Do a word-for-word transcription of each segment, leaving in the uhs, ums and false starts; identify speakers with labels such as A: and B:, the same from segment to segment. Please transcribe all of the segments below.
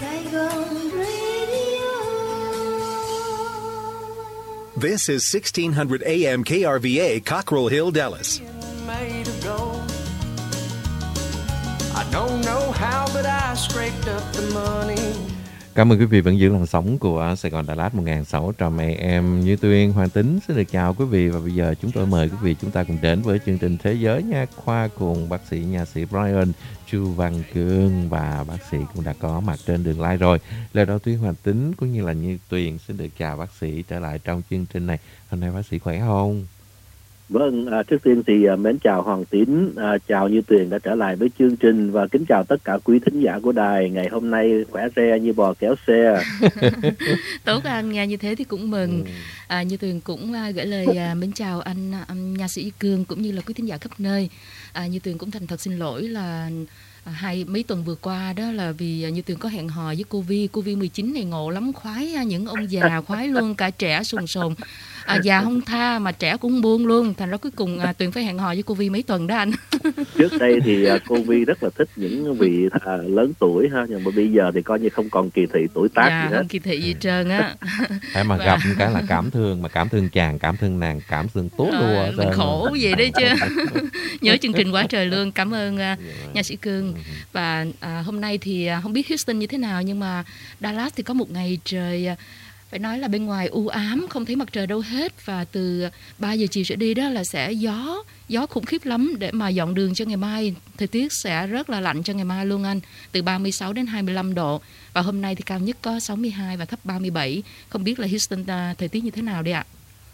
A: This is sixteen hundred A M K R V A, Cockrell Hill, Dallas.
B: Cảm ơn quý vị vẫn giữ làn sóng của Sài Gòn Đà Lạt một nghìn sáu trăm A M. Như Tuyên, Hoàng Tính xin được chào quý vị. Và bây giờ chúng tôi mời quý vị chúng ta cùng đến với chương trình Thế giới Nha Khoa cùng bác sĩ nha sĩ Brian Chu Văn Cương. Và bác sĩ cũng đã có mặt trên đường live rồi. Lời đầu tiên Hoàng Tính cũng như là Như Tuyền xin được chào bác sĩ trở lại trong chương trình này. Hôm nay bác sĩ khỏe không?
C: Vâng, à, trước tiên thì à, mến chào Hoàng Tín, à, chào Như Tuyền đã trở lại với chương trình và kính chào tất cả quý thính giả của đài. Ngày hôm nay khỏe re như bò kéo xe.
D: Tốt anh, nghe như thế thì cũng mừng. À, Như Tuyền cũng à, gửi lời à, mến chào anh um, nha sĩ Cương cũng như là quý thính giả khắp nơi. À, Như Tuyền cũng thành thật xin lỗi là à, hai mấy tuần vừa qua đó là vì à, Như Tuyền có hẹn hò với cô Vi. Cô Vi mười chín này ngộ lắm, khoái à, những ông già, khoái luôn cả trẻ sồn sồn. À, già không tha mà trẻ cũng buông luôn. Thành ra cuối cùng à, Tuyền phải hẹn hò với cô Vi mấy tuần đó anh.
C: Trước đây thì à, cô Vi rất là thích những vị à, lớn tuổi ha, nhưng mà bây giờ thì coi như không còn kỳ thị tuổi tác
D: dạ,
C: gì hết.
D: Không kỳ thị gì trơn á.
B: Thế mà
D: Và...
B: gặp cái là cảm thương, mà cảm thương chàng, cảm thương nàng, cảm thương tốt
D: à,
B: luôn.
D: Mình khổ vậy đấy chứ. Nhớ chương trình quá trời luôn. Cảm ơn uh, nha sĩ Cương. Và à, hôm nay thì à, không biết Houston như thế nào, nhưng mà Dallas thì có một ngày trời à, phải nói là bên ngoài u ám, không thấy mặt trời đâu hết. Và từ ba giờ chiều trở đi đó là sẽ gió, gió khủng khiếp lắm để mà dọn đường cho ngày mai. Thời tiết sẽ rất là lạnh cho ngày mai luôn anh, từ ba mươi sáu đến hai mươi lăm độ. Và hôm nay thì cao nhất có sáu mươi hai và thấp ba mươi bảy. Không biết là Houston à, thời tiết như thế nào đây ạ?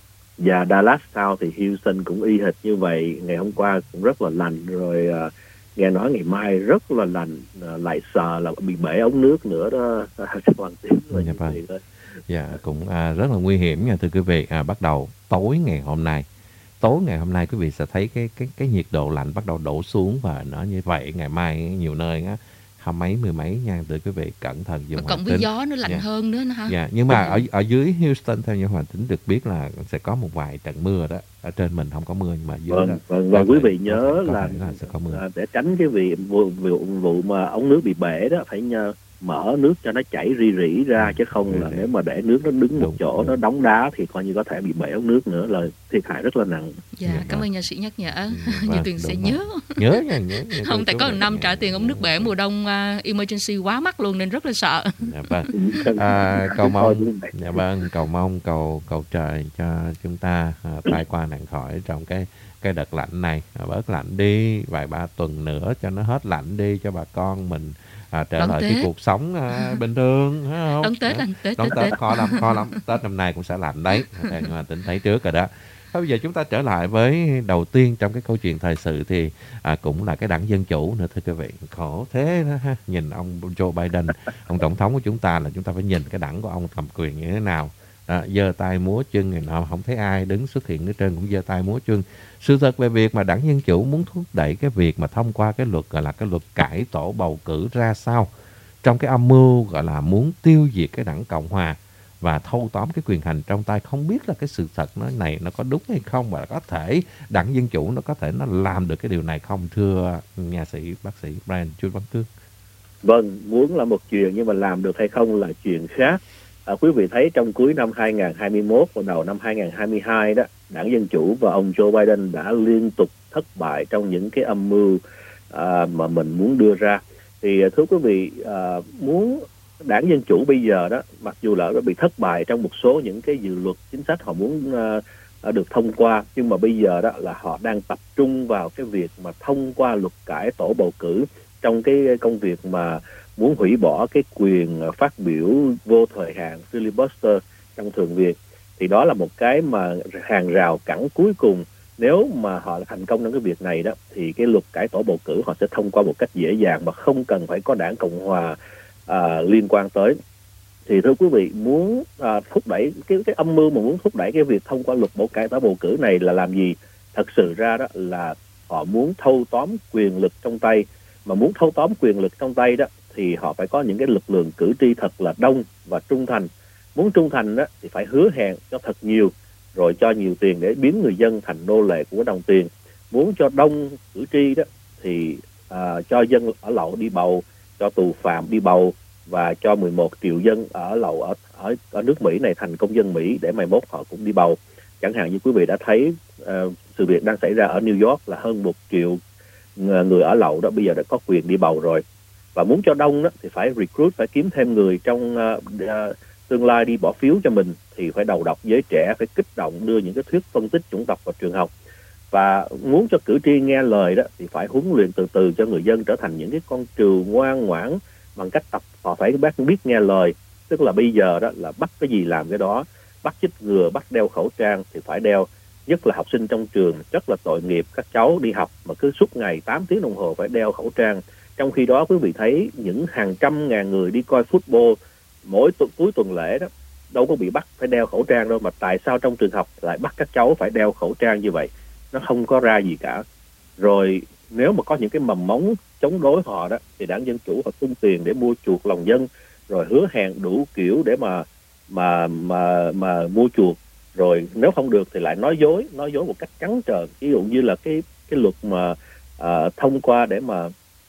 C: Dạ, Dallas sao thì Houston cũng y hệt như vậy. Ngày hôm qua cũng rất là lạnh rồi. Uh, nghe nói ngày mai rất là lạnh, uh, lại sợ là bị bể ống nước nữa đó. Hoàng Tín rồi
B: dạ,
C: như vậy.
B: Dạ, cũng à, rất là nguy hiểm nha thưa quý vị. À, bắt đầu tối ngày hôm nay, tối ngày hôm nay quý vị sẽ thấy cái cái cái nhiệt độ lạnh bắt đầu đổ xuống, và nó như vậy ngày mai nhiều nơi á hai mấy mười mấy nha thưa quý vị, cẩn thận dùng.
D: Cộng với gió nó lạnh dạ. hơn nữa hả?
B: Dạ, nhưng mà ở ở dưới Houston theo như Hoàng Tính được biết là sẽ có một vài trận mưa đó. Ở trên mình không có mưa, nhưng mà dưới
C: vâng,
B: đó,
C: vâng, và quý vị nhớ
B: thể,
C: là,
B: là sẽ có mưa.
C: À, để tránh cái việc vụ, vụ, vụ mà ống nước bị bể đó, phải nhờ mở nước cho nó chảy rỉ rỉ ra, ừ, chứ không ừ, là nếu mà để nước nó đứng đúng, một chỗ đúng. Nó đóng đá thì coi như có thể bị bể ống nước nữa, là thiệt hại rất là nặng.
D: Dạ, dạ cảm ơn nha sĩ nhắc nhở. Ừ,
B: vâng,
D: Như Tuyền sẽ nhớ.
B: Nhớ nha, nhớ. nhớ
D: không, tại có một năm trả tiền ống nước bể mùa đông uh, emergency quá mắc luôn nên rất là sợ.
B: Dạ vâng. À, cầu mong, dạ vâng, cầu mong cầu cầu trời cho chúng ta à, tai qua nạn khỏi trong cái cái đợt lạnh này, à, bớt lạnh đi vài ba tuần nữa cho nó hết lạnh đi, cho bà con mình à, trở lại cái cuộc sống à, bình thường, phải không?
D: Đón Tết anh, Tết,
B: Đón
D: Tết,
B: Tết,
D: Tết
B: khó lắm, khó lắm. Tết năm nay cũng sẽ lạnh đấy, nhưng mà tính thấy trước rồi đó. Bây giờ chúng ta trở lại với đầu tiên trong cái câu chuyện thời sự thì à, cũng là cái đảng Dân Chủ nữa thưa quý vị. Khổ thế đó ha. Nhìn ông Joe Biden, ông tổng thống của chúng ta, là chúng ta phải nhìn cái đảng của ông cầm quyền như thế nào. À, giơ tay múa chân này nọ, không thấy ai đứng xuất hiện nữa trên cũng giơ tay múa chân. Sự thật về việc mà đảng Dân Chủ muốn thúc đẩy cái việc mà thông qua cái luật gọi là cái luật cải tổ bầu cử ra sao, trong cái âm mưu gọi là muốn tiêu diệt cái đảng Cộng Hòa và thâu tóm cái quyền hành trong tay. Không biết là cái sự thật nó này nó có đúng hay không, và có thể đảng Dân Chủ nó có thể nó làm được cái điều này không, thưa nhà sĩ bác sĩ Brian Chu Văn Cương?
C: Vâng, muốn là một chuyện nhưng mà làm được hay không là chuyện khác. À, quý vị thấy trong cuối năm hai nghìn không trăm hai mươi mốt và đầu năm hai nghìn không trăm hai mươi hai đó, đảng Dân Chủ và ông Joe Biden đã liên tục thất bại trong những cái âm mưu à, mà mình muốn đưa ra. Thì thưa quý vị, à, muốn đảng Dân Chủ bây giờ đó, mặc dù là nó bị thất bại trong một số những cái dự luật chính sách họ muốn uh, được thông qua, nhưng mà bây giờ đó là họ đang tập trung vào cái việc mà thông qua luật cải tổ bầu cử, trong cái công việc mà muốn hủy bỏ cái quyền phát biểu vô thời hạn filibuster trong Thượng viện. Thì đó là một cái mà hàng rào cản cuối cùng. Nếu mà họ thành công trong cái việc này đó, thì cái luật cải tổ bầu cử họ sẽ thông qua một cách dễ dàng mà không cần phải có đảng Cộng Hòa À, liên quan tới. Thì thưa quý vị, muốn à, thúc đẩy cái cái âm mưu mà muốn thúc đẩy cái việc thông qua luật bầu cải tổ bầu cử này là làm gì? Thật sự ra đó là họ muốn thâu tóm quyền lực trong tay. Mà muốn thâu tóm quyền lực trong tay đó thì họ phải có những cái lực lượng cử tri thật là đông và trung thành. Muốn trung thành đó thì phải hứa hẹn cho thật nhiều, rồi cho nhiều tiền để biến người dân thành nô lệ của đồng tiền. Muốn cho đông cử tri đó thì à, cho dân ở lậu đi bầu, cho tù phạm đi bầu, và cho mười một triệu dân ở lầu ở ở ở nước Mỹ này thành công dân Mỹ để mai mốt họ cũng đi bầu. Chẳng hạn như quý vị đã thấy uh, sự việc đang xảy ra ở New York là hơn một triệu người ở lậu đó bây giờ đã có quyền đi bầu rồi. Và muốn cho đông đó thì phải recruit, phải kiếm thêm người trong uh, uh, tương lai đi bỏ phiếu cho mình, thì phải đầu độc giới trẻ, phải kích động đưa những cái thuyết phân tích chủng tộc vào trường học. Và muốn cho cử tri nghe lời đó thì phải huấn luyện từ từ cho người dân trở thành những cái con trừu ngoan ngoãn bằng cách tập họ phải biết nghe lời. Tức là bây giờ đó là bắt cái gì làm cái đó, bắt chích ngừa, bắt đeo khẩu trang thì phải đeo. Nhất là học sinh trong trường rất là tội nghiệp, các cháu đi học mà cứ suốt ngày tám tiếng đồng hồ phải đeo khẩu trang. Trong khi đó quý vị thấy những hàng trăm ngàn người đi coi football mỗi tu- cuối tuần lễ đó đâu có bị bắt phải đeo khẩu trang đâu, mà tại sao trong trường học lại bắt các cháu phải đeo khẩu trang như vậy? Nó không có ra gì cả. Rồi nếu mà có những cái mầm mống chống đối họ đó thì đảng Dân Chủ họ tung tiền để mua chuộc lòng dân, rồi hứa hẹn đủ kiểu để mà mà mà mà mua chuộc, rồi nếu không được thì lại nói dối, nói dối một cách trắng trợn. Ví dụ như là cái cái luật mà uh, thông qua để mà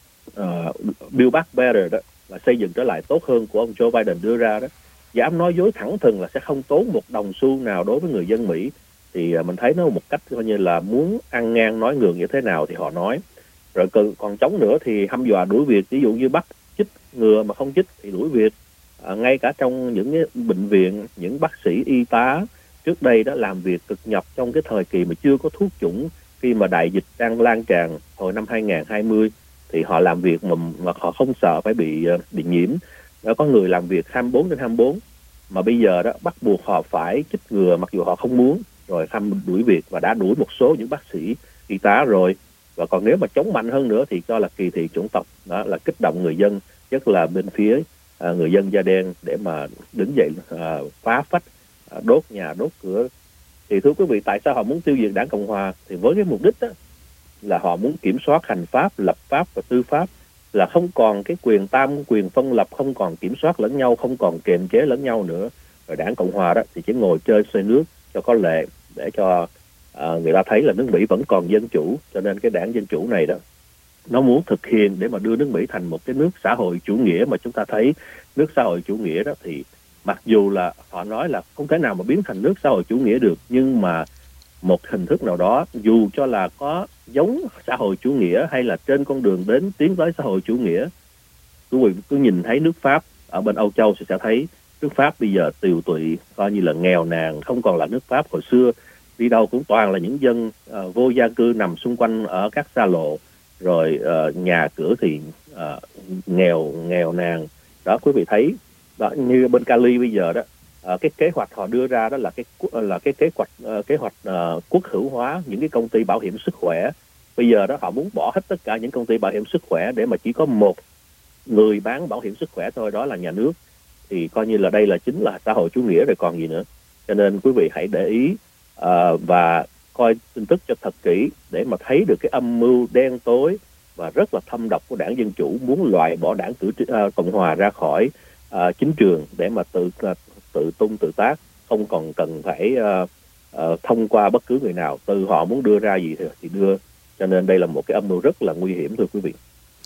C: uh, Build Back Better đó, là xây dựng trở lại tốt hơn của ông Joe Biden đưa ra đó, dám nói dối thẳng thừng là sẽ không tốn một đồng xu nào đối với người dân Mỹ, thì uh, mình thấy nó một cách coi như là muốn ăn ngang nói ngược như thế nào thì họ nói. Rồi còn chống nữa thì hăm dọa đuổi việc, ví dụ như bắt chích ngừa mà không chích thì đuổi việc. À, ngay cả trong những cái bệnh viện, những bác sĩ y tá trước đây đã làm việc cực nhọc trong cái thời kỳ mà chưa có thuốc chủng, khi mà đại dịch đang lan tràn hồi năm hai không hai không, thì họ làm việc mà, mà họ không sợ phải bị bị nhiễm. Đã có người làm việc hai mươi bốn trên hai mươi bốn, mà bây giờ đó bắt buộc họ phải chích ngừa mặc dù họ không muốn, rồi thăm đuổi việc, và đã đuổi một số những bác sĩ y tá rồi. Và còn nếu mà chống mạnh hơn nữa thì cho là kỳ thị chủng tộc, đó là kích động người dân, nhất là bên phía À, người dân da đen để mà đứng dậy à, phá phách, à, đốt nhà, đốt cửa. Thì thưa quý vị, tại sao họ muốn tiêu diệt đảng Cộng Hòa? Thì với cái mục đích đó, là họ muốn kiểm soát hành pháp, lập pháp và tư pháp, là không còn cái quyền tam quyền phân lập, không còn kiểm soát lẫn nhau, không còn kiềm chế lẫn nhau nữa. Rồi đảng Cộng Hòa đó thì chỉ ngồi chơi xoay nước cho có lệ, để cho à, người ta thấy là nước Mỹ vẫn còn dân chủ. Cho nên cái đảng Dân Chủ này đó, nó muốn thực hiện để mà đưa nước Mỹ thành một cái nước xã hội chủ nghĩa. Mà chúng ta thấy nước xã hội chủ nghĩa đó thì mặc dù là họ nói là không thể nào mà biến thành nước xã hội chủ nghĩa được, nhưng mà một hình thức nào đó, dù cho là có giống xã hội chủ nghĩa hay là trên con đường đến tiến tới xã hội chủ nghĩa, quý vị cứ nhìn thấy nước Pháp ở bên Âu Châu thì sẽ thấy nước Pháp bây giờ tiều tụy, coi như là nghèo nàn, không còn là nước Pháp hồi xưa. Đi đâu cũng toàn là những dân uh, vô gia cư nằm xung quanh ở các xa lộ, rồi uh, nhà cửa thì uh, nghèo nghèo nàn đó. Quý vị thấy đó, như bên Cali bây giờ đó, uh, cái kế hoạch họ đưa ra đó là cái là cái kế hoạch uh, kế hoạch uh, quốc hữu hóa những cái công ty bảo hiểm sức khỏe. Bây giờ đó họ muốn bỏ hết tất cả những công ty bảo hiểm sức khỏe để mà chỉ có một người bán bảo hiểm sức khỏe thôi, đó là nhà nước. Thì coi như là đây là chính là xã hội chủ nghĩa rồi còn gì nữa. Cho nên quý vị hãy để ý uh, và coi tin tức cho thật kỹ để mà thấy được cái âm mưu đen tối và rất là thâm độc của đảng Dân Chủ, muốn loại bỏ đảng cử uh, Cộng Hòa ra khỏi uh, chính trường để mà tự uh, tự tung tự tác, không còn cần phải uh, uh, thông qua bất cứ người nào, từ họ muốn đưa ra gì thì, thì đưa. Cho nên đây là một cái âm mưu rất là nguy hiểm, thưa quý vị.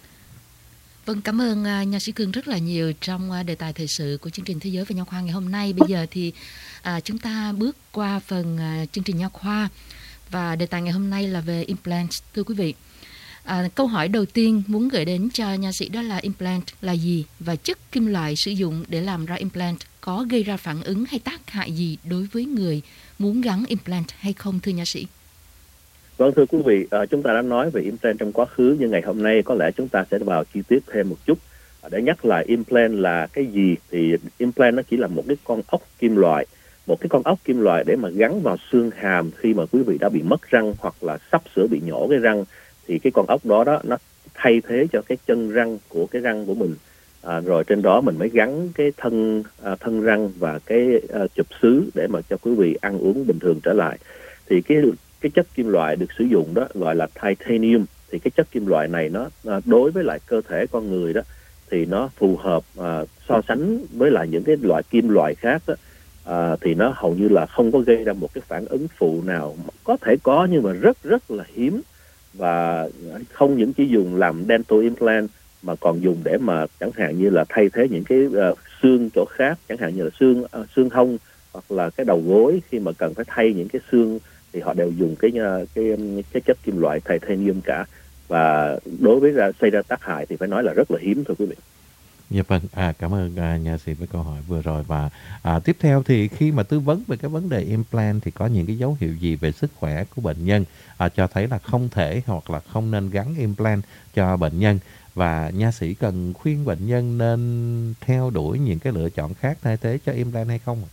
D: Vâng, cảm ơn uh, nha sĩ Cương rất là nhiều trong uh, đề tài thời sự của chương trình Thế giới và Nha khoa ngày hôm nay. Bây giờ thì uh, chúng ta bước qua phần uh, chương trình nha khoa, và đề tài ngày hôm nay là về implant. Thưa quý vị, à, câu hỏi đầu tiên muốn gửi đến cho nha sĩ đó là implant là gì, và chất kim loại sử dụng để làm ra implant có gây ra phản ứng hay tác hại gì đối với người muốn gắn implant hay không, thưa nha sĩ?
C: Vâng, thưa quý vị, à, chúng ta đã nói về implant trong quá khứ, nhưng ngày hôm nay có lẽ chúng ta sẽ vào chi tiết thêm một chút. À, để nhắc lại implant là cái gì, thì implant nó chỉ là một cái con ốc kim loại, một cái con ốc kim loại để mà gắn vào xương hàm khi mà quý vị đã bị mất răng hoặc là sắp sửa bị nhổ cái răng. Thì cái con ốc đó đó nó thay thế cho cái chân răng của cái răng của mình, à, rồi trên đó mình mới gắn cái thân à, thân răng và cái à, chụp xứ để mà cho quý vị ăn uống bình thường trở lại. Thì cái cái chất kim loại được sử dụng đó gọi là titanium. Thì cái chất kim loại này nó à, đối với lại cơ thể con người đó thì nó phù hợp, à, so sánh với lại những cái loại kim loại khác đó, à, thì nó hầu như là không có gây ra một cái phản ứng phụ nào. Có thể có nhưng mà rất rất là hiếm, và không những chỉ dùng làm dental implant mà còn dùng để mà chẳng hạn như là thay thế những cái uh, xương chỗ khác, chẳng hạn như là xương uh, xương hông hoặc là cái đầu gối, khi mà cần phải thay những cái xương thì họ đều dùng cái cái cái chất kim loại titanium cả, và đối với ra xảy ra tác hại thì phải nói là rất là hiếm thôi quý vị.
B: Dạ vâng, à, cảm ơn à, nha sĩ với câu hỏi vừa rồi. Và à, tiếp theo thì khi mà tư vấn về cái vấn đề implant thì có những cái dấu hiệu gì về sức khỏe của bệnh nhân à, cho thấy là không thể hoặc là không nên gắn implant cho bệnh nhân, và nha sĩ cần khuyên bệnh nhân nên theo đuổi những cái lựa chọn khác thay thế cho implant hay không?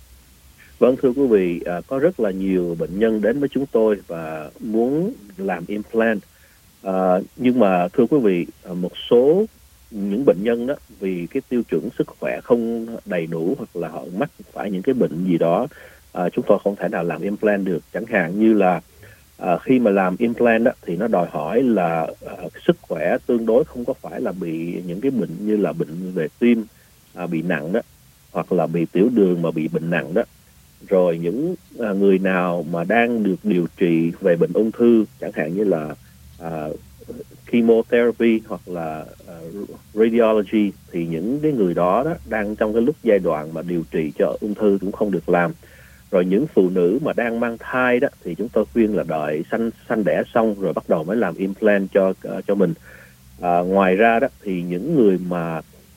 C: Vâng, thưa quý vị, à, có rất là nhiều bệnh nhân đến với chúng tôi và muốn làm implant, à, nhưng mà thưa quý vị, à, một số những bệnh nhân đó vì cái tiêu chuẩn sức khỏe không đầy đủ hoặc là họ mắc phải những cái bệnh gì đó, à, chúng tôi không thể nào làm implant được. Chẳng hạn như là à, khi mà làm implant đó thì nó đòi hỏi là à, sức khỏe tương đối không có phải là bị những cái bệnh như là bệnh về tim à, bị nặng đó, hoặc là bị tiểu đường mà bị bệnh nặng đó. Rồi những à, người nào mà đang được điều trị về bệnh ung thư, chẳng hạn như là à, chemotherapy hoặc là uh, radiology, thì những cái người đó, đó đang trong cái lúc giai đoạn mà điều trị cho ung thư cũng không được làm. Rồi những phụ nữ mà đang mang thai đó thì chúng tôi khuyên là đợi sanh sanh đẻ xong rồi bắt đầu mới làm implant cho uh, cho mình. À, ngoài ra đó thì những người mà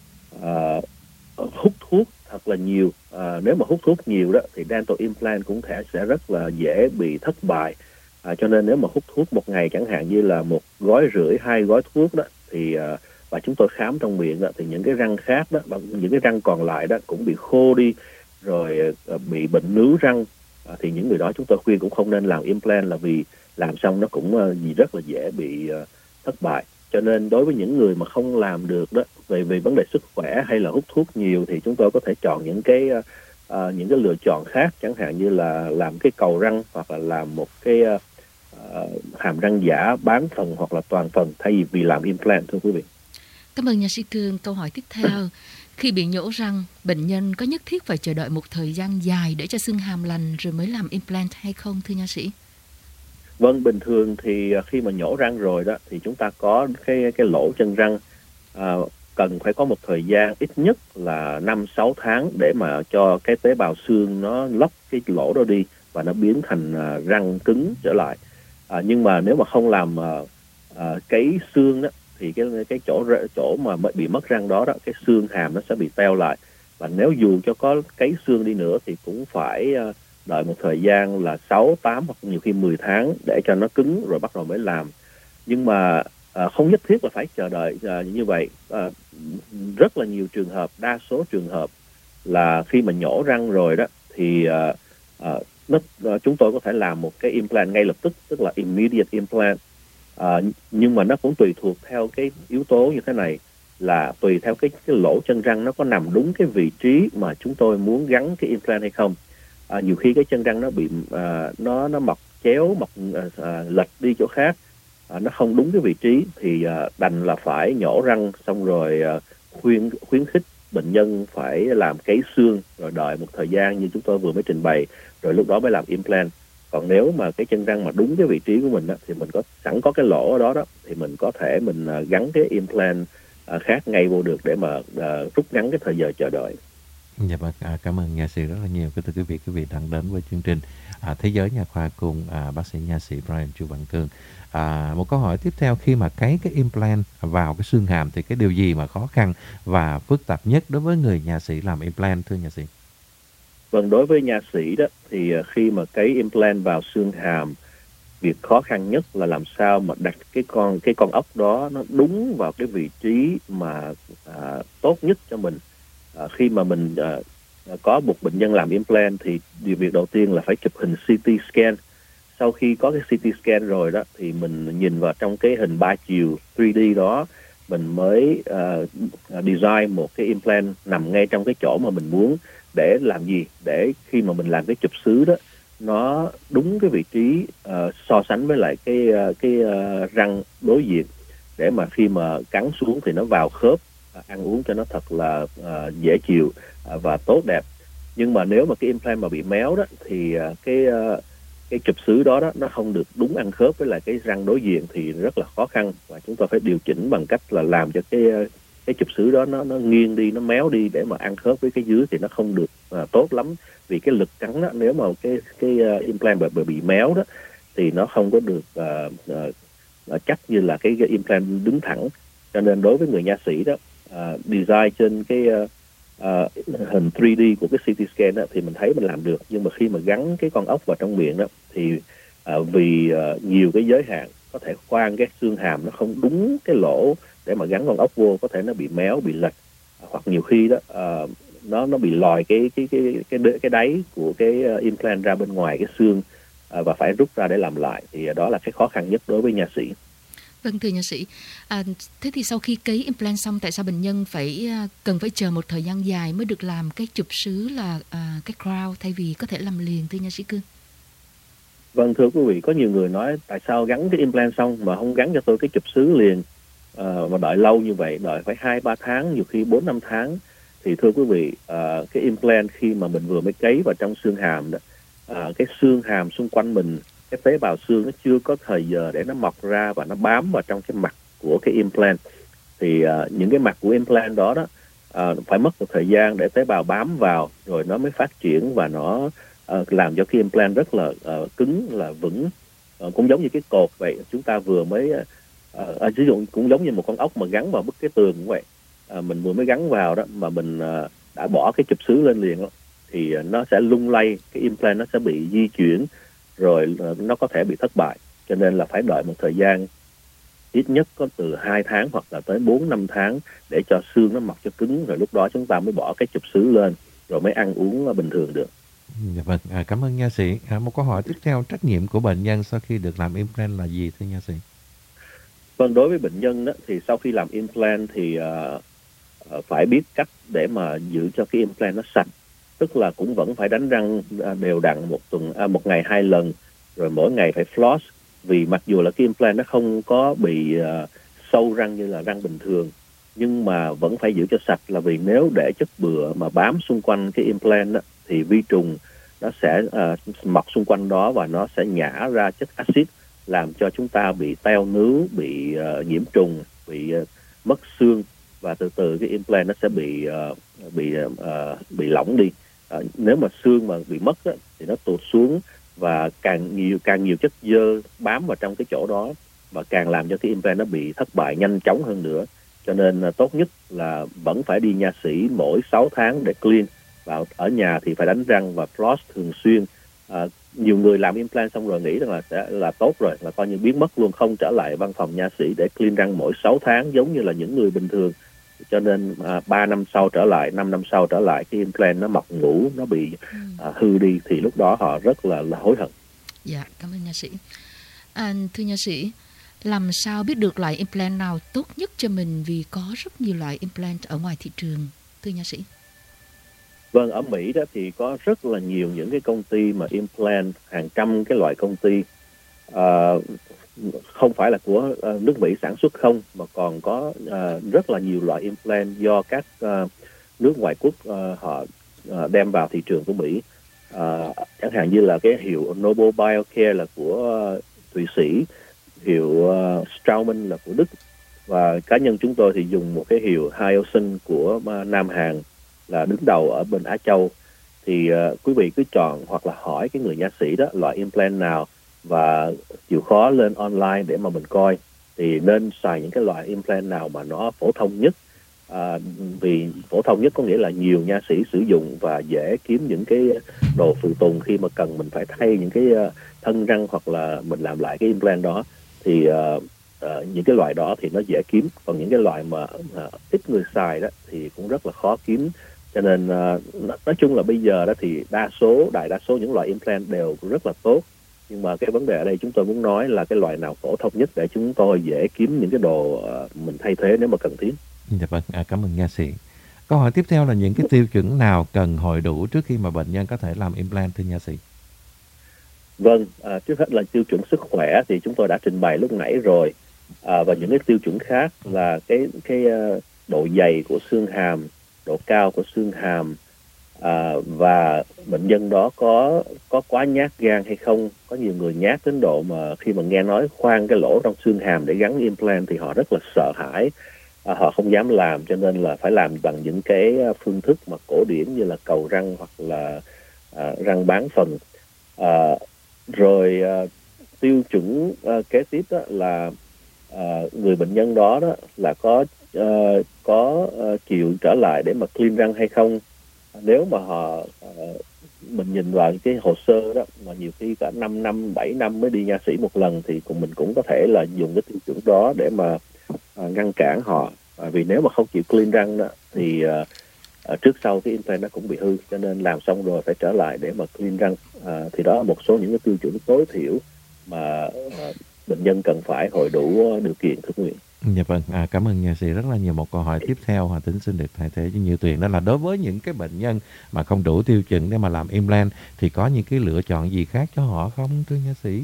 C: uh, hút thuốc thật là nhiều, à, nếu mà hút thuốc nhiều đó thì dental implant cũng thể sẽ rất là dễ bị thất bại. À, cho nên nếu mà hút thuốc một ngày chẳng hạn như là một gói rưỡi, hai gói thuốc đó thì uh, và chúng tôi khám trong miệng đó thì những cái răng khác đó, những cái răng còn lại đó cũng bị khô đi, rồi uh, bị bệnh nướu răng, uh, thì những người đó chúng tôi khuyên cũng không nên làm implant, là vì làm xong nó cũng uh, rất là dễ bị uh, thất bại. Cho nên đối với những người mà không làm được đó về về vấn đề sức khỏe hay là hút thuốc nhiều thì chúng tôi có thể chọn những cái uh, uh, những cái lựa chọn khác, chẳng hạn như là làm cái cầu răng hoặc là làm một cái uh, Uh, hàm răng giả bán phần hoặc là toàn phần thay vì làm implant, thưa quý vị.
D: Cảm ơn nha sĩ Cương. Câu hỏi tiếp theo, khi bị nhổ răng, bệnh nhân có nhất thiết phải chờ đợi một thời gian dài để cho xương hàm lành rồi mới làm implant hay không, thưa nha sĩ?
C: Vâng, bình thường thì khi mà nhổ răng rồi đó thì chúng ta có cái cái lỗ chân răng, uh, cần phải có một thời gian ít nhất là năm sáu tháng để mà cho cái tế bào xương nó lấp cái lỗ đó đi và nó biến thành uh, răng cứng trở lại. À, nhưng mà nếu mà không làm à, à, cấy xương đó thì cái cái chỗ chỗ mà bị mất răng đó đó, cái xương hàm nó sẽ bị teo lại, và nếu dù cho có cấy xương đi nữa thì cũng phải à, đợi một thời gian là sáu, tám hoặc nhiều khi mười tháng để cho nó cứng rồi bắt đầu mới làm. Nhưng mà à, không nhất thiết là phải chờ đợi à, như vậy. À, rất là nhiều trường hợp, đa số trường hợp là khi mà nhổ răng rồi đó thì à, à, Nó, chúng tôi có thể làm một cái implant ngay lập tức, tức là immediate implant. À, nhưng mà nó cũng tùy thuộc theo cái yếu tố như thế này, là tùy theo cái, cái lỗ chân răng nó có nằm đúng cái vị trí mà chúng tôi muốn gắn cái implant hay không. À, nhiều khi cái chân răng nó bị à, nó nó mọc chéo, mọc à, lệch đi chỗ khác, à, nó không đúng cái vị trí thì à, đành là phải nhổ răng xong rồi à, khuyên khuyến khích bệnh nhân phải làm cấy xương rồi đợi một thời gian như chúng tôi vừa mới trình bày, rồi lúc đó mới làm implant. Còn nếu mà cái chân răng mà đúng cái vị trí của mình đó, thì mình có sẵn có cái lỗ ở đó đó thì mình có thể mình uh, gắn cái implant uh, khác ngay vô được để mà uh, rút ngắn cái thời giờ chờ đợi.
B: Dạ vâng, à, cảm ơn nha sĩ rất là nhiều. Thưa quý vị, quý vị đang đến với chương trình à, Thế giới Nha khoa cùng à, bác sĩ nha sĩ Brian Chu Văn Cương. À, một câu hỏi tiếp theo, khi mà cấy cái implant vào cái xương hàm thì cái điều gì mà khó khăn và phức tạp nhất đối với người nha sĩ làm implant, thưa nha sĩ?
C: Vâng, đối với nha sĩ đó thì khi mà cấy implant vào xương hàm, việc khó khăn nhất là làm sao mà đặt cái con cái con ốc đó nó đúng vào cái vị trí mà à, tốt nhất cho mình. À, khi mà mình à, có một bệnh nhân làm implant thì điều việc đầu tiên là phải chụp hình xê tê scan. Sau khi có cái xê tê scan rồi đó thì mình nhìn vào trong cái hình ba chiều ba D đó, mình mới uh, design một cái implant nằm ngay trong cái chỗ mà mình muốn. Để làm gì? Để khi mà mình làm cái chụp xứ đó, nó đúng cái vị trí uh, so sánh với lại cái uh, cái uh, răng đối diện, để mà khi mà cắn xuống thì nó vào khớp, uh, ăn uống cho nó thật là uh, dễ chịu uh, và tốt đẹp. Nhưng mà nếu mà cái implant mà bị méo đó thì uh, cái uh, cái chụp xứ đó đó nó không được đúng ăn khớp với lại cái răng đối diện thì rất là khó khăn, và chúng ta phải điều chỉnh bằng cách là làm cho cái cái chụp xứ đó nó nó nghiêng đi, nó méo đi để mà ăn khớp với cái dưới thì nó không được uh, tốt lắm, vì cái lực cắn đó, nếu mà cái cái uh, implant bị, bị méo đó thì nó không có được uh, uh, uh, chắc như là cái, cái implant đứng thẳng. Cho nên đối với người nha sĩ đó, uh, design trên cái uh, uh, hình ba D của cái xê tê scan đó, thì mình thấy mình làm được, nhưng mà khi mà gắn cái con ốc vào trong miệng đó thì uh, vì uh, nhiều cái giới hạn, có thể khoan cái xương hàm nó không đúng cái lỗ để mà gắn con ốc vô, có thể nó bị méo, bị lệch, hoặc nhiều khi đó uh, nó nó bị lòi cái cái cái cái cái đáy của cái implant ra bên ngoài cái xương, uh, và phải rút ra để làm lại, thì đó là cái khó khăn nhất đối với nha sĩ.
D: Vâng, thưa nha sĩ, à, thế thì sau khi cấy implant xong, tại sao bệnh nhân phải cần phải chờ một thời gian dài mới được làm cái chụp xứ là à, cái crown thay vì có thể làm liền, thưa nha sĩ Cương?
C: Vâng, thưa quý vị, có nhiều người nói tại sao gắn cái implant xong mà không gắn cho tôi cái chụp xứ liền, uh, mà đợi lâu như vậy, đợi phải hai ba tháng, nhiều khi bốn năm tháng. Thì thưa quý vị, uh, cái implant khi mà mình vừa mới cấy vào trong xương hàm đó, uh, cái xương hàm xung quanh mình, cái tế bào xương nó chưa có thời giờ để nó mọc ra và nó bám vào trong cái mặt của cái implant. Thì uh, những cái mặt của implant đó đó uh, phải mất một thời gian để tế bào bám vào, rồi nó mới phát triển và nó uh, làm cho cái implant rất là uh, cứng, là vững. Uh, cũng giống như cái cột vậy, chúng ta vừa mới uh, uh, ví dụ cũng giống như một con ốc mà gắn vào bức cái tường cũng vậy. Uh, mình vừa mới gắn vào đó mà mình uh, đã bỏ cái chụp xứ lên liền đó, thì uh, nó sẽ lung lay, cái implant nó sẽ bị di chuyển, rồi nó có thể bị thất bại. Cho nên là phải đợi một thời gian ít nhất có từ hai tháng hoặc là tới bốn năm tháng để cho xương nó mọc cho cứng, rồi lúc đó chúng ta mới bỏ cái chụp xứ lên, rồi mới ăn uống bình thường được.
B: Dạ vâng, à, cảm ơn nha sĩ. À, một câu hỏi tiếp theo, trách nhiệm của bệnh nhân sau khi được làm implant là gì thưa nha sĩ?
C: Vâng, đối với bệnh nhân đó, thì sau khi làm implant thì uh, uh, phải biết cách để mà giữ cho cái implant nó sạch. Tức là cũng vẫn phải đánh răng đều đặn một tuần, à, một ngày hai lần, rồi mỗi ngày phải floss, vì mặc dù là cái implant nó không có bị uh, sâu răng như là răng bình thường, nhưng mà vẫn phải giữ cho sạch, là vì nếu để chất bựa mà bám xung quanh cái implant đó, thì vi trùng nó sẽ uh, mọc xung quanh đó và nó sẽ nhả ra chất axit, làm cho chúng ta bị teo nướu, bị uh, nhiễm trùng, bị uh, mất xương, và từ từ cái implant nó sẽ bị uh, bị uh, bị lỏng đi. À, nếu mà xương mà bị mất á, thì nó tụt xuống, và càng nhiều càng nhiều chất dơ bám vào trong cái chỗ đó, và càng làm cho cái implant nó bị thất bại nhanh chóng hơn nữa. Cho nên à, tốt nhất là vẫn phải đi nha sĩ mỗi sáu tháng để clean, và ở nhà thì phải đánh răng và floss thường xuyên. À, nhiều người làm implant xong rồi nghĩ rằng là sẽ là tốt rồi, là coi như biến mất luôn, không trở lại văn phòng nha sĩ để clean răng mỗi sáu tháng giống như là những người bình thường. Cho nên à, ba năm sau trở lại, năm năm sau trở lại, cái implant nó mọc ngủ, nó bị ừ. à, hư đi, thì lúc đó họ rất là, là hối hận.
D: Dạ, cảm ơn nha sĩ. À, thưa nha sĩ, làm sao biết được loại implant nào tốt nhất cho mình, vì có rất nhiều loại implant ở ngoài thị trường, thưa nha sĩ?
C: Vâng, ở Mỹ đó thì có rất là nhiều những cái công ty mà implant, hàng trăm cái loại công ty, à, không phải là của uh, nước Mỹ sản xuất không, mà còn có uh, rất là nhiều loại implant do các uh, nước ngoại quốc uh, họ uh, đem vào thị trường của Mỹ. Uh, chẳng hạn như là cái hiệu Nobel Biocare là của uh, Thụy Sĩ, hiệu uh, Straumann là của Đức, và cá nhân chúng tôi thì dùng một cái hiệu Hyosung của uh, Nam Hàn là đứng đầu ở bên Á Châu. Thì uh, quý vị cứ chọn hoặc là hỏi cái người nha sĩ đó loại implant nào, và chịu khó lên online để mà mình coi, thì nên xài những cái loại implant nào mà nó phổ thông nhất. À, vì phổ thông nhất có nghĩa là nhiều nha sĩ sử dụng và dễ kiếm những cái đồ phụ tùng khi mà cần mình phải thay những cái thân răng hoặc là mình làm lại cái implant đó. Thì uh, uh, những cái loại đó thì nó dễ kiếm, còn những cái loại mà uh, ít người xài đó thì cũng rất là khó kiếm. Cho nên uh, nói chung là bây giờ đó thì đa số, đại đa số những loại implant đều rất là tốt. Nhưng mà cái vấn đề ở đây chúng tôi muốn nói là cái loại nào phổ thông nhất để chúng tôi dễ kiếm những cái đồ uh, mình thay thế nếu mà cần thiết.
B: Dạ vâng, à, cảm ơn nha sĩ. Câu hỏi tiếp theo là những cái tiêu chuẩn nào cần hội đủ trước khi mà bệnh nhân có thể làm implant thưa nha sĩ?
C: Vâng, à, trước hết là tiêu chuẩn sức khỏe thì chúng tôi đã trình bày lúc nãy rồi, à, và những cái tiêu chuẩn khác là cái cái uh, độ dày của xương hàm, độ cao của xương hàm, uh, À, và bệnh nhân đó có có quá nhát gan hay không. Có nhiều người nhát đến độ mà khi mà nghe nói khoan cái lỗ trong xương hàm để gắn implant thì họ rất là sợ hãi, à, họ không dám làm, cho nên là phải làm bằng những cái phương thức mà cổ điển như là cầu răng hoặc là à, răng bán phần. À, rồi à, tiêu chuẩn à, kế tiếp đó là à, người bệnh nhân đó, đó là có à, có à, chịu trở lại để mà clean răng hay không. Nếu mà họ uh, mình nhìn vào cái hồ sơ đó mà nhiều khi cả năm năm, bảy năm mới đi nha sĩ một lần thì cùng mình cũng có thể là dùng cái tiêu chuẩn đó để mà uh, ngăn cản họ. Uh, vì nếu mà không chịu clean răng đó thì uh, uh, trước sau cái implant nó cũng bị hư, cho nên làm xong rồi phải trở lại để mà clean răng. Uh, thì đó là một số những cái tiêu chuẩn tối thiểu mà uh, bệnh nhân cần phải hội đủ điều kiện, thưa quý vị.
B: Dạ vâng, à, cảm ơn nha sĩ rất là nhiều. Một câu hỏi tiếp theo Hòa Tính xin được thay thế cho Như Tuyền, đó là đối với những cái bệnh nhân mà không đủ tiêu chuẩn để mà làm implant thì có những cái lựa chọn gì khác cho họ không thưa nha sĩ?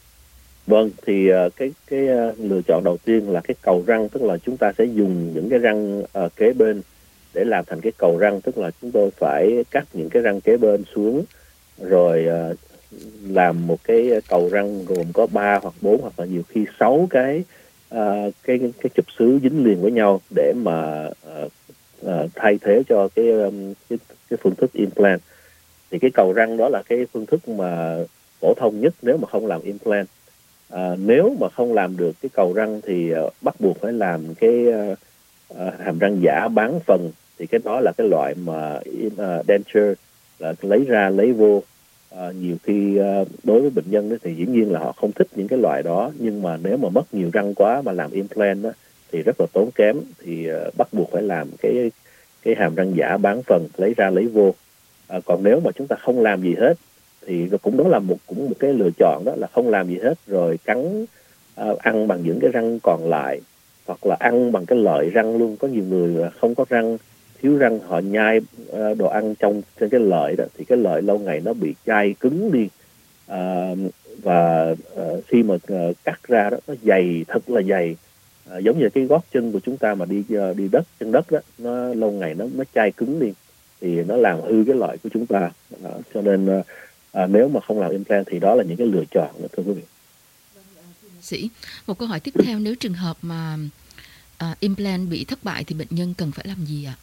C: Vâng, thì uh, cái cái uh, lựa chọn đầu tiên là cái cầu răng, tức là chúng ta sẽ dùng những cái răng uh, kế bên để làm thành cái cầu răng, tức là chúng tôi phải cắt những cái răng kế bên xuống rồi uh, làm một cái cầu răng gồm có ba hoặc bốn hoặc là nhiều khi sáu cái uh, cái cái chụp xứ dính liền với nhau để mà uh, uh, thay thế cho cái, um, cái cái phương thức implant. Thì cái cầu răng đó là cái phương thức mà phổ thông nhất nếu mà không làm implant. À, nếu mà không làm được cái cầu răng thì uh, bắt buộc phải làm cái uh, uh, hàm răng giả bán phần. Thì cái đó là cái loại mà uh, denture, là lấy ra lấy vô. Uh, nhiều khi uh, đối với bệnh nhân đó thì dĩ nhiên là họ không thích những cái loại đó, nhưng mà nếu mà mất nhiều răng quá mà làm implant đó, thì rất là tốn kém, thì uh, bắt buộc phải làm cái cái hàm răng giả bán phần, lấy ra lấy vô. Uh, còn nếu mà chúng ta không làm gì hết thì cũng đó là một cũng một cái lựa chọn, đó là không làm gì hết rồi cắn uh, ăn bằng những cái răng còn lại, hoặc là ăn bằng cái lợi răng luôn. Có nhiều người không có răng, thiếu răng, họ nhai uh, đồ ăn trong trên cái lợi đó, thì cái lợi lâu ngày nó bị chai cứng đi, uh, và uh, khi mà uh, cắt ra đó nó dày, thật là dày, uh, giống như cái gót chân của chúng ta mà đi uh, đi đất chân đất đó, nó lâu ngày nó nó chai cứng đi thì nó làm hư cái lợi của chúng ta. Uh, cho nên uh, À, nếu mà không làm implant thì đó là những cái lựa chọn đó, thưa quý vị.
D: Sĩ, một câu hỏi tiếp theo, nếu trường hợp mà à, implant bị thất bại thì bệnh nhân cần phải làm gì ạ?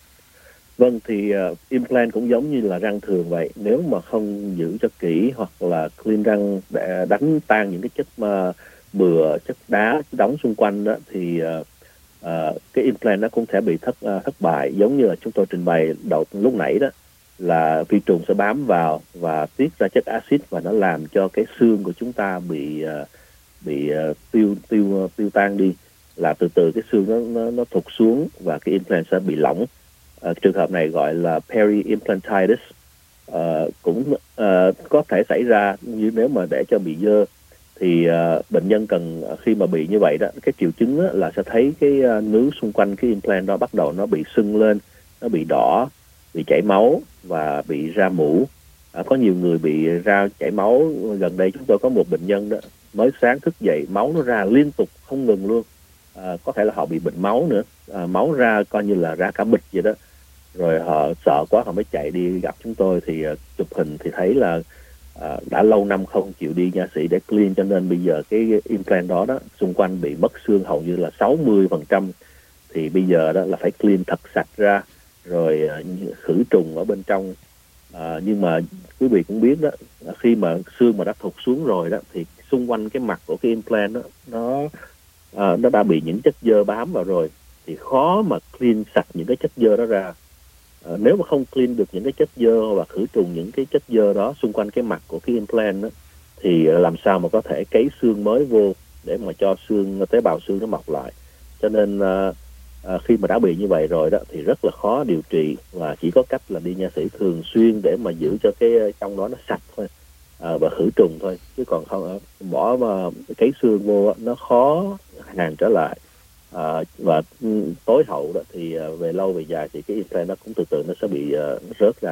C: Vâng, thì uh, implant cũng giống như là răng thường vậy. Nếu mà không giữ cho kỹ hoặc là clean răng để đánh tan những cái chất mà bừa, chất đá đóng xung quanh đó, thì uh, uh, cái implant nó cũng sẽ bị thất uh, thất bại. Giống như là chúng tôi trình bày đầu lúc nãy đó, là vi trùng sẽ bám vào và tiết ra chất axit, và nó làm cho cái xương của chúng ta bị uh, bị uh, tiêu tiêu uh, tiêu tan đi, là từ từ cái xương nó nó, nó thụt xuống và cái implant sẽ bị lỏng. Uh, trường hợp này gọi là peri-implantitis. Uh, cũng uh, có thể xảy ra như nếu mà để cho bị dơ thì uh, bệnh nhân cần, khi mà bị như vậy đó, cái triệu chứng đó là sẽ thấy cái uh, nướu xung quanh cái implant đó bắt đầu nó bị sưng lên, nó bị đỏ, bị chảy máu và bị ra mũ. À, có nhiều người bị ra chảy máu. Gần đây chúng tôi có một bệnh nhân đó, mới sáng thức dậy máu nó ra liên tục không ngừng luôn. À, có thể là họ bị bệnh máu nữa, à, máu ra coi như là ra cả bịch vậy đó. Rồi họ sợ quá họ mới chạy đi gặp chúng tôi, thì uh, chụp hình thì thấy là uh, đã lâu năm không chịu đi nha sĩ để clean, cho nên bây giờ cái implant đó đó xung quanh bị mất xương hầu như là sáu mươi phần trăm. Thì bây giờ đó là phải clean thật sạch ra, rồi uh, khử trùng ở bên trong. À, nhưng mà quý vị cũng biết đó, khi mà xương mà đã thụt xuống rồi đó thì xung quanh cái mặt của cái implant đó, nó à, nó đã bị những chất dơ bám vào rồi, thì khó mà clean sạch những cái chất dơ đó ra. À, nếu mà không clean được những cái chất dơ và khử trùng những cái chất dơ đó xung quanh cái mặt của cái implant đó, thì làm sao mà có thể cấy xương mới vô để mà cho xương, tế bào xương nó mọc lại. Cho nên à, À, khi mà đã bị như vậy rồi đó thì rất là khó điều trị, và chỉ có cách là đi nha sĩ thường xuyên để mà giữ cho cái trong đó nó sạch thôi, à, và khử trùng thôi, chứ còn không bỏ mà cấy xương vô nó khó hàng trở lại. À, và tối hậu đó thì về lâu về dài thì cái implant nó cũng từ từ nó sẽ bị uh, rớt ra thôi.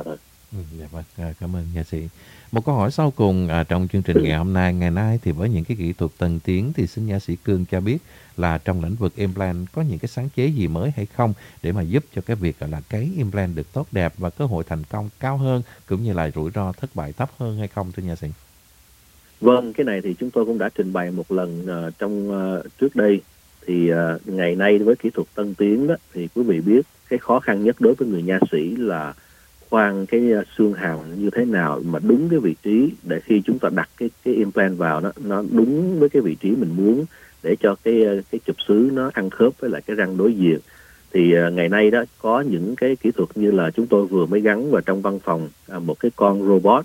B: Ừ, dạ vâng, à, cảm ơn nha sĩ. Một câu hỏi sau cùng à, trong chương trình ngày hôm nay, ngày nay thì với những cái kỹ thuật tân tiến thì xin nha sĩ Cương cho biết là trong lĩnh vực implant có những cái sáng chế gì mới hay không để mà giúp cho cái việc gọi là cấy implant được tốt đẹp và cơ hội thành công cao hơn, cũng như là rủi ro thất bại thấp hơn hay không thưa nha sĩ?
C: Vâng, cái này thì chúng tôi cũng đã trình bày một lần uh, trong uh, trước đây. Thì uh, ngày nay với kỹ thuật tân tiến đó, thì quý vị biết cái khó khăn nhất đối với người nha sĩ là khoan cái uh, xương hàm như thế nào mà đúng cái vị trí để khi chúng ta đặt cái cái implant vào nó nó đúng với cái vị trí mình muốn, để cho cái uh, cái chụp xứ nó ăn khớp với lại cái răng đối diện. Thì uh, ngày nay đó có những cái kỹ thuật như là chúng tôi vừa mới gắn vào trong văn phòng uh, một cái con robot